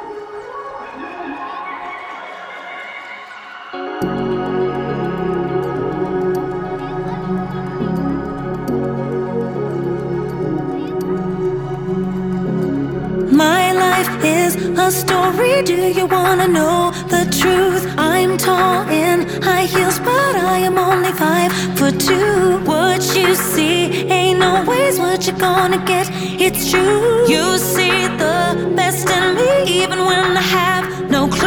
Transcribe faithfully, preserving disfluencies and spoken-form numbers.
My life is a story, do you wanna know the truth? I'm tall in high heels, but I am only five foot two. What you see ain't always what you're gonna get, it's true. You see the best in me even when I have no clue.